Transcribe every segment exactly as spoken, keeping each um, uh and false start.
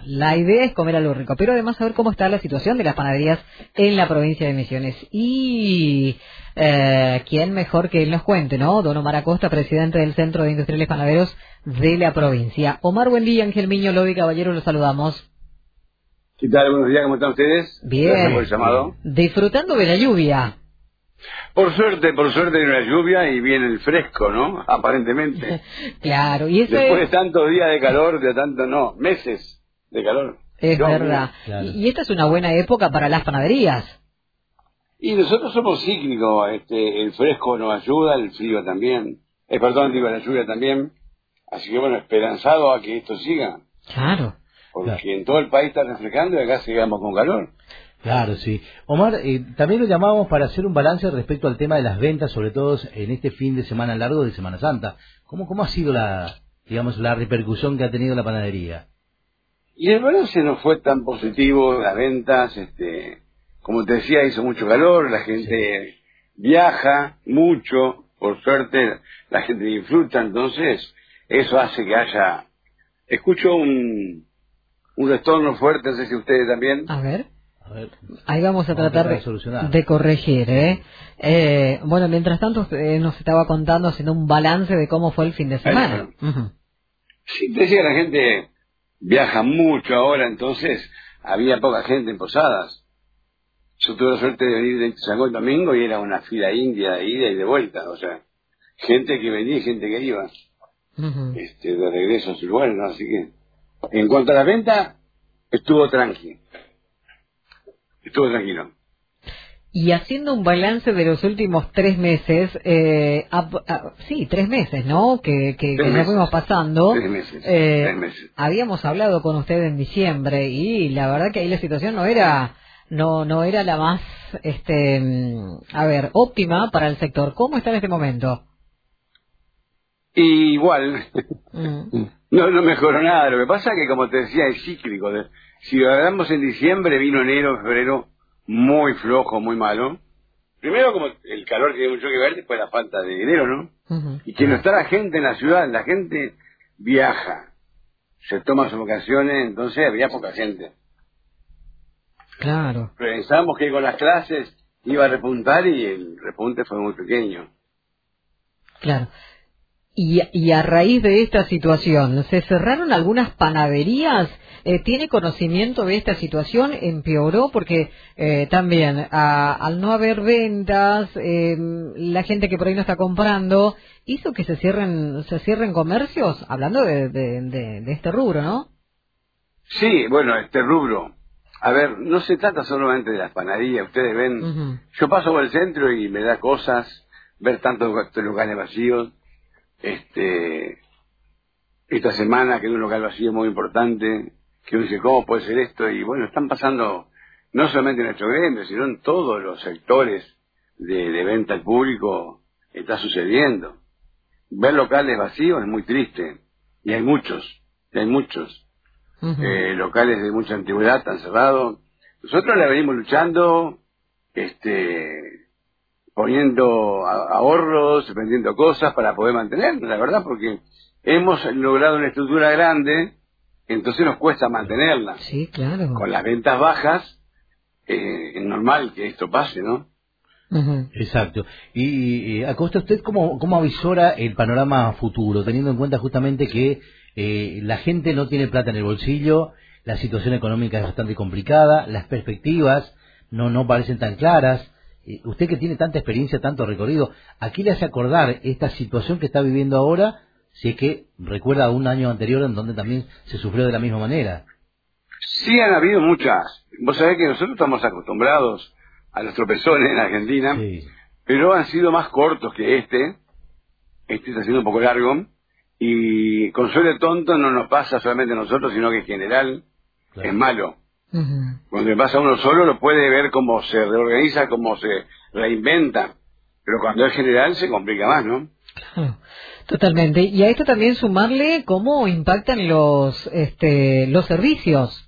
la idea es comer algo rico, pero además saber cómo está la situación de las panaderías en la provincia de Misiones. Y eh, quién mejor que él nos cuente, ¿no? Don Omar Acosta, presidente del Centro de Industriales Panaderos de la provincia. Omar, buen día. Ángel Miño, Lodi Caballero, los saludamos. ¿Qué tal? Buenos días, ¿cómo están ustedes? Bien. Gracias por el llamado. Disfrutando de la lluvia. Por suerte, por suerte viene la lluvia y viene el fresco, ¿no? Aparentemente. Claro, y eso Después es... de tantos días de calor, de tanto, no, meses de calor. Es no, verdad. Claro. Y, y esta es una buena época para las panaderías. Y nosotros somos cíclicos, este, el fresco nos ayuda, el frío también. Eh, perdón, digo, la lluvia también. Así que bueno, esperanzado a que esto siga. Claro. Porque Claro. en todo el país está refrescando y acá sigamos con calor. Claro, sí. Omar, eh, también lo llamábamos para hacer un balance respecto al tema de las ventas, sobre todo en este fin de semana largo de Semana Santa. ¿Cómo, cómo ha sido la, digamos, la repercusión que ha tenido la panadería? Y el balance no fue tan positivo, las ventas, este, como te decía, hizo mucho calor, la gente viaja mucho, por suerte la gente disfruta, entonces eso hace que haya... Escucho un, un retorno fuerte, no sé si ustedes también. A ver. A ver, Ahí vamos a vamos tratar de de, solucionar. de corregir, ¿eh? eh bueno, mientras tanto eh, nos estaba contando, haciendo un balance de cómo fue el fin de semana. Uh-huh. Sí, te decía, la gente viaja mucho ahora, entonces había poca gente en posadas. Yo tuve la suerte de venir de San Domingo y era una fila india de ida y de vuelta, o sea, gente que venía y gente que iba, Uh-huh. este, de regreso a sus lugares, ¿no? Así que, en cuanto a la venta, estuvo tranquilo. Estuvo tranquilo. Y haciendo un balance de los últimos tres meses, eh, a, a, sí, tres meses, ¿no? Que, que, que ya fuimos pasando. Tres meses, eh, tres meses. Habíamos hablado con usted en diciembre y la verdad que ahí la situación no era, no, no era la más, este, a ver, óptima para el sector. ¿Cómo está en este momento? Y igual, Mm. no, no mejoró nada. Lo que pasa es que, como te decía, es cíclico. Si lo hablamos en diciembre, vino enero, febrero, muy flojo, muy malo. Primero, como el calor tiene mucho que ver, después la falta de dinero, ¿no? Uh-huh. Y que no está la gente en la ciudad, la gente viaja, se toma sus vacaciones, entonces había poca gente. Claro. Pensábamos que con las clases iba a repuntar y el repunte fue muy pequeño. Claro. Y, y a raíz de esta situación, ¿se cerraron algunas panaderías? Eh, ¿Tiene conocimiento de esta situación? ¿Empeoró? Porque eh, también a, al no haber ventas, eh, la gente que por ahí no está comprando, hizo que se cierren se cierren comercios, hablando de, de, de, de este rubro, ¿no? Sí, bueno, este rubro. A ver, no se trata solamente de las panaderías. Ustedes ven, Uh-huh. yo paso por el centro y me da cosas ver tantos locales vacíos. Este, esta semana que en un local vacío muy importante, que uno dice, ¿cómo puede ser esto? Y bueno, están pasando no solamente en nuestro gremio, sino en todos los sectores de, de venta al público, está sucediendo. Ver locales vacíos es muy triste, y hay muchos, y hay muchos. Uh-huh. Eh, locales de mucha antigüedad están cerrados. Nosotros la venimos luchando, este... poniendo ahorros, vendiendo cosas para poder mantenernos, la verdad, porque hemos logrado una estructura grande, entonces nos cuesta mantenerla. Sí, claro. Con las ventas bajas, eh, es normal que esto pase, ¿no? Uh-huh. Exacto. Y, y Acosta, ¿usted cómo, cómo avisora el panorama futuro, teniendo en cuenta justamente que eh, la gente no tiene plata en el bolsillo, la situación económica es bastante complicada, las perspectivas no, no parecen tan claras? Usted que tiene tanta experiencia, tanto recorrido, ¿a qué le hace acordar esta situación que está viviendo ahora, si es que recuerda a un año anterior en donde también se sufrió de la misma manera? Sí, han habido muchas. Vos sabés que nosotros estamos acostumbrados a los tropezones en Argentina, Sí. pero han sido más cortos que este. Este está siendo un poco largo. Y con suele tonto no nos pasa solamente a nosotros, sino que en general Claro. es malo. Uh-huh. Cuando le pasa a uno solo, lo puede ver cómo se reorganiza, cómo se reinventa. Pero cuando es general, se complica más, ¿no? Claro, totalmente. Y a esto también sumarle cómo impactan los este, los servicios.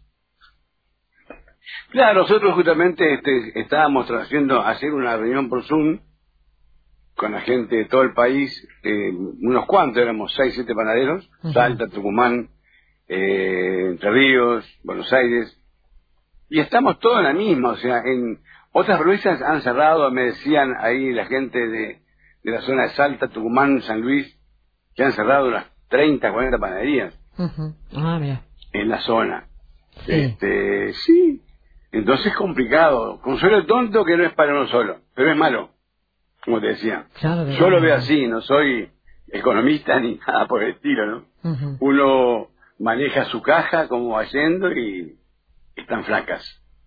Claro, nosotros justamente este, estábamos haciendo hacer una reunión por Zoom con la gente de todo el país, eh, unos cuantos, éramos seis, siete panaderos, Uh-huh. Salta, Tucumán, eh, Entre Ríos, Buenos Aires, y estamos todos en la misma. O sea, en otras provincias han cerrado, me decían ahí la gente de, de la zona de Salta, Tucumán, San Luis, que han cerrado unas treinta, cuarenta panaderías. Uh-huh. Ah, mira. En la zona. Sí. Este, sí. Entonces es complicado. Consuelo tonto que no es para uno solo, pero es malo, como te decía. Claro, yo lo veo así, no soy economista ni nada por el estilo, ¿no? Uh-huh. Uno maneja su caja como va yendo y están flacas.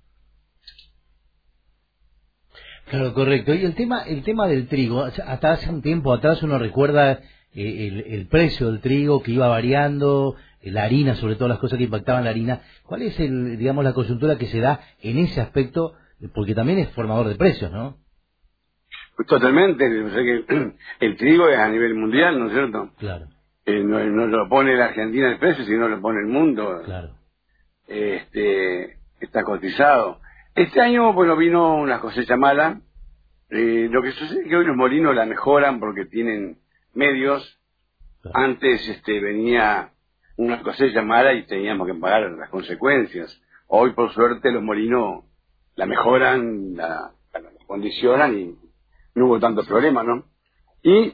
Claro, correcto. Y el tema, el tema del trigo, hasta hace un tiempo atrás uno recuerda eh, el, el precio del trigo que iba variando, la harina, sobre todo las cosas que impactaban la harina. ¿Cuál es el, digamos, la coyuntura que se da en ese aspecto? Porque también es formador de precios, ¿no? Pues totalmente. O sea que el trigo es a nivel mundial, ¿no es cierto? Claro. Eh, no, no lo pone la Argentina el precio, sino lo pone el mundo. Claro. Este, está cotizado. Este año, bueno, vino una cosecha mala. Eh, lo que sucede es que hoy los molinos la mejoran porque tienen medios. Claro. Antes este, venía una cosecha mala y teníamos que pagar las consecuencias. Hoy, por suerte, los molinos la mejoran, la, la condicionan y no hubo tanto problema, ¿no? Y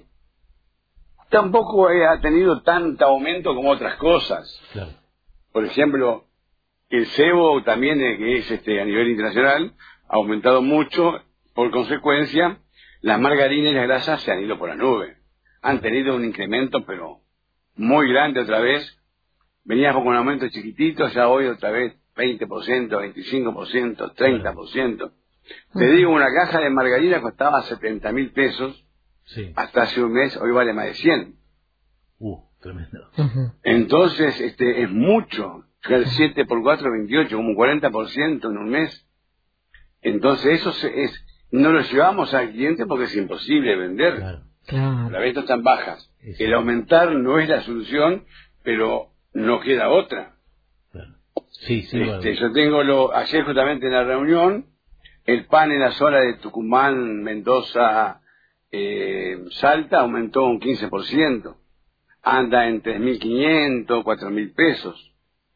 tampoco ha tenido tanto aumento como otras cosas. Claro. Por ejemplo, el cebo también, eh, que es este a nivel internacional, ha aumentado mucho. Por consecuencia, las margarinas y las grasas se han ido por la nube. Han tenido un incremento, pero muy grande otra vez. Veníamos con un aumento chiquitito, ya hoy otra vez veinte por ciento, veinticinco por ciento, treinta por ciento. Uh-huh. Te digo, una caja de margarina costaba setenta mil pesos. Sí. Hasta hace un mes, hoy vale más de cien. Uh, tremendo. Uh-huh. Entonces, este, es mucho. El siete por cuatro, veintiocho, como un cuarenta por ciento en un mes. Entonces, eso se, es, no lo llevamos al cliente porque es imposible vender. Claro. Claro. Las ventas están bajas. Eso. El aumentar no es la solución, pero no queda otra. Claro. Sí, sí. Este, bueno. Yo tengo lo, ayer justamente en la reunión, el pan en la zona de Tucumán, Mendoza, eh, Salta aumentó un quince por ciento. Anda en tres mil quinientos, cuatro mil pesos.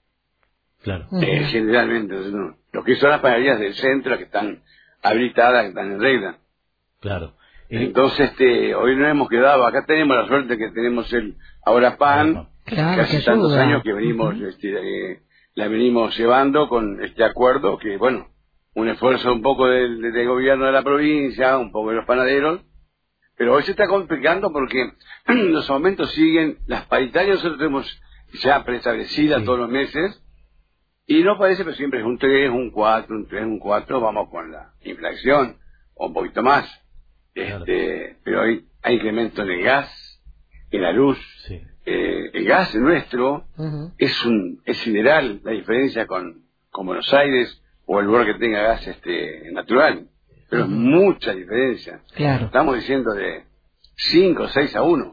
Claro. Eh, generalmente, ¿no? Lo que son las panaderías del centro, que están habilitadas, que están en regla. Claro. Eh, Entonces, este, hoy no hemos quedado, acá tenemos la suerte que tenemos el Ahora Pan, claro, que hace que tantos ayuda. años que venimos, uh-huh. este, eh, la venimos llevando con este acuerdo, que bueno, un esfuerzo un poco del, del gobierno de la provincia, un poco de los panaderos, pero hoy se está complicando porque los aumentos siguen, las paritarias nosotros tenemos ya preestablecidas sí. todos los meses, y no parece, pero siempre es un tres, un cuatro, un tres, un cuatro, vamos con la inflación, o un poquito más. Claro. Este, pero hay, hay incremento en el gas, en la luz. Sí. Eh, el gas nuestro uh-huh. es un es sideral la diferencia con, con Buenos Aires o el lugar que tenga gas este natural. Pero uh-huh. es mucha diferencia. Claro. Estamos diciendo de cinco o seis a uno.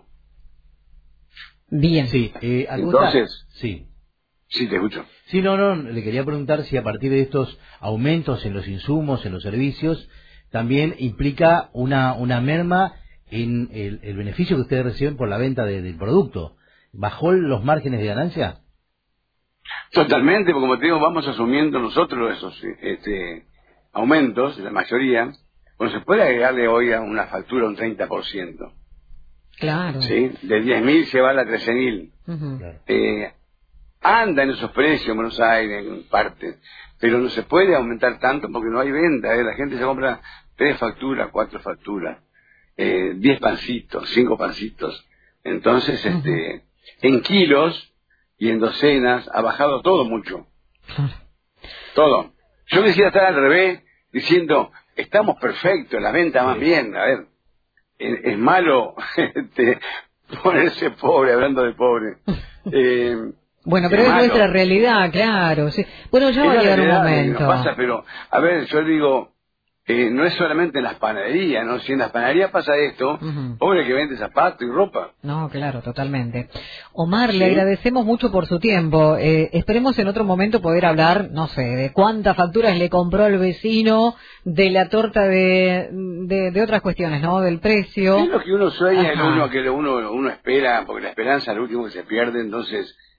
Bien. Sí. Eh, Entonces, sí. Sí, te escucho. Sí, no, no, le quería preguntar si a partir de estos aumentos en los insumos, en los servicios, también implica una una merma en el, el beneficio que ustedes reciben por la venta de, del producto. ¿Bajó los márgenes de ganancia? Totalmente, porque como te digo, vamos asumiendo nosotros esos este, aumentos, la mayoría. Bueno, se puede agregarle hoy a una factura un treinta por ciento. Claro. ¿Sí? De diez mil llevarla a trece mil. Uh-huh. Claro. Eh, anda en esos precios en Buenos Aires, en partes, pero no se puede aumentar tanto porque no hay venta. ¿eh? La gente se compra tres facturas, cuatro facturas, eh, diez pancitos, cinco pancitos. Entonces, uh-huh. este, en kilos y en docenas ha bajado todo mucho. Claro. Todo. Yo quisiera estar al revés, diciendo, estamos perfectos, la venta más bien. A ver, es, es malo este, ponerse pobre, hablando de pobre. Eh, Bueno, pero es nuestra realidad, claro. Sí. Bueno, ya va a llegar un momento. No pasa, pero, a ver, yo digo, eh, no es solamente en las panaderías, ¿no? Si en las panaderías pasa esto, uh-huh. pobre que vende zapatos y ropa. No, claro, totalmente. Omar, ¿sí? Le agradecemos mucho por su tiempo. Eh, esperemos en otro momento poder hablar, no sé, de cuántas facturas le compró el vecino, de la torta de, de, de otras cuestiones, ¿no? Del precio. Es lo que uno sueña, es lo uno que uno, uno espera, porque la esperanza es lo último que se pierde, entonces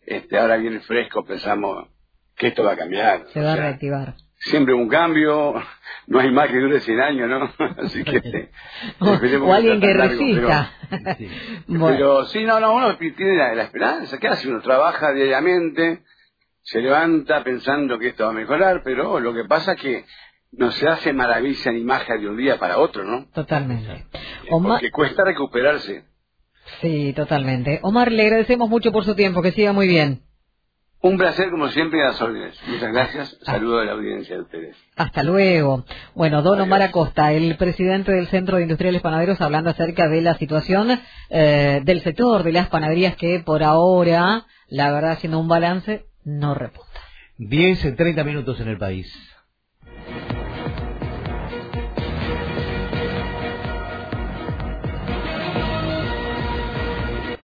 este, ahora viene fresco, pensamos que esto va a cambiar. Se va o sea, a reactivar. Siempre un cambio, no hay más que dure cien años, ¿no? Así que... Este, o, o alguien que resista. Pero sí. Bueno. Pero sí, no, no, uno tiene la, la esperanza. ¿Qué hace? Uno trabaja diariamente, se levanta pensando que esto va a mejorar, pero lo que pasa es que no se hace maravilla ni magia de un día para otro, ¿no? Totalmente. Omar... Porque cuesta recuperarse. Sí, totalmente. Omar, le agradecemos mucho por su tiempo, que siga muy bien. Un placer, como siempre, a las órdenes. Muchas gracias. Saludo a la audiencia de ustedes. Hasta luego. Bueno, don Omar Acosta, el presidente del Centro de Industriales Panaderos, hablando acerca de la situación eh, del sector de las panaderías que por ahora, la verdad, haciendo un balance, no repunta. diez, treinta minutos en el país.